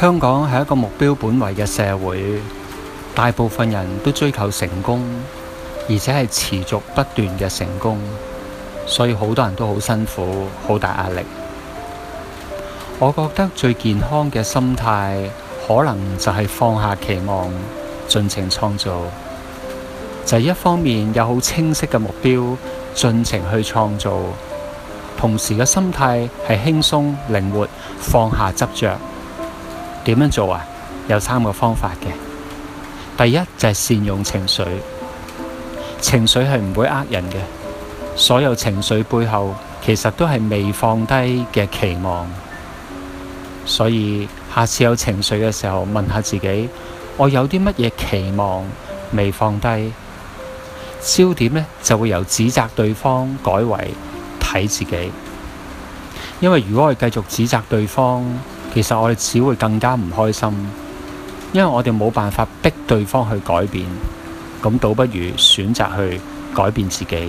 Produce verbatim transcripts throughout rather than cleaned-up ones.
香港係一個目標本位嘅社會，大部分人都追求成功，而且係持續不斷嘅成功，所以好多人都好辛苦，好大壓力。我覺得最健康嘅心態，可能就係放下期望，盡情創造。就係一方面有好清晰嘅目標，盡情去創造，同時嘅心態係輕鬆靈活，放下執着。點樣做啊？有三個方法嘅。第一就係善用情緒，情緒係唔會呃人嘅，所有情緒背後其實都係未放低嘅期望。所以下次有情緒嘅時候，問下自己，我有啲乜嘢期望未放低？焦點呢就會由指責對方改為睇自己。因為如果我哋繼續指責對方，其實我哋只會更加唔開心，因為我哋冇辦法逼對方去改變，咁倒不如選擇去改變自己。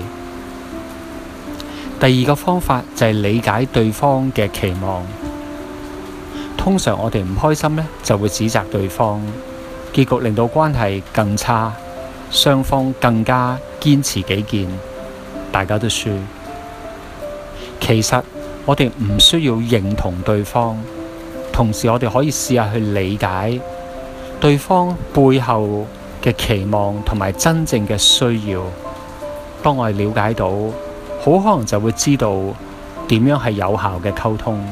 第二個方法就係理解對方嘅期望。通常我哋唔開心呢，就會指責對方，結局令到關係更差，雙方更加堅持己見，大家都輸。其實我哋唔需要認同對方，同時我哋可以試下去理解對方背後嘅期望同埋真正嘅需要。當我哋了解到，好可能就會知道點樣係有效嘅溝通。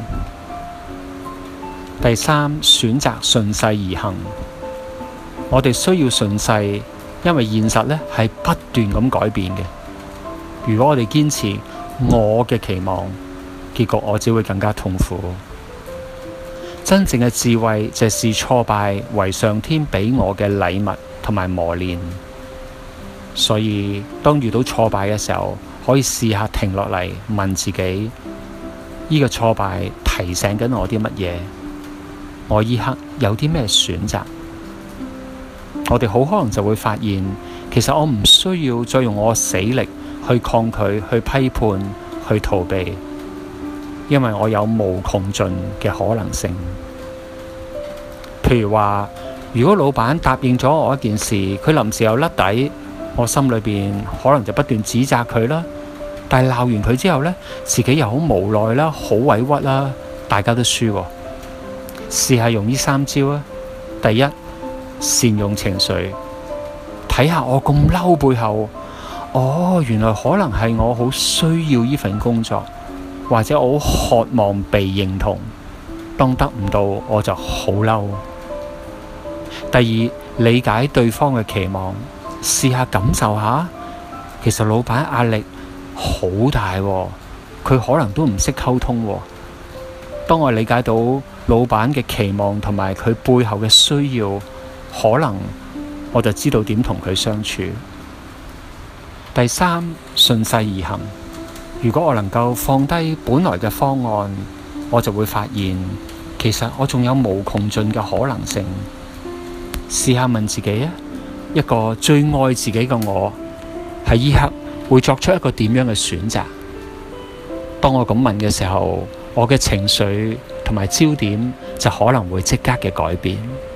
第三，選擇順勢而行。我哋需要順勢，因為現實呢係不斷咁改變嘅。如果我哋堅持我嘅期望，結局我只會更加痛苦。真正嘅智慧就係視挫敗為上天俾我嘅禮物同埋磨練。所以當遇到挫敗嘅時候，可以試下停落嚟問自己，呢個挫敗提醒緊我啲乜嘢？我依刻有啲咩選擇？我哋好可能就會發現，其實我唔需要再用我死力去抗拒、去批判、去逃避，因為我有無窮盡嘅可能性。譬如話，如果老闆答應咗我一件事，佢臨時又甩底，我心裏邊可能就不斷指責佢啦。但係鬧完佢之後呢，自己又好無奈啦，好委屈啦，大家都輸喎。試下用呢三招啊！第一，善用情緒，睇下我咁嬲背後，哦，原來可能係我好需要呢份工作，或者我好渴望被認同，當得唔到我就好嬲。第二，理解對方嘅期望，試下感受下，其實老闆壓力好大喎，佢可能都唔識溝通喎。當我理解到老闆嘅期望同埋佢背後嘅需要，可能我就知道點同佢相處。第三，順勢而行。如果我能夠放低本來嘅方案，我就會發現其實我仲有無窮盡嘅可能性。試下問自己啊，一個最愛自己嘅我喺呢刻會作出一個點樣嘅選擇？當我咁問嘅時候，我嘅情緒同埋焦點就可能會即刻嘅改變。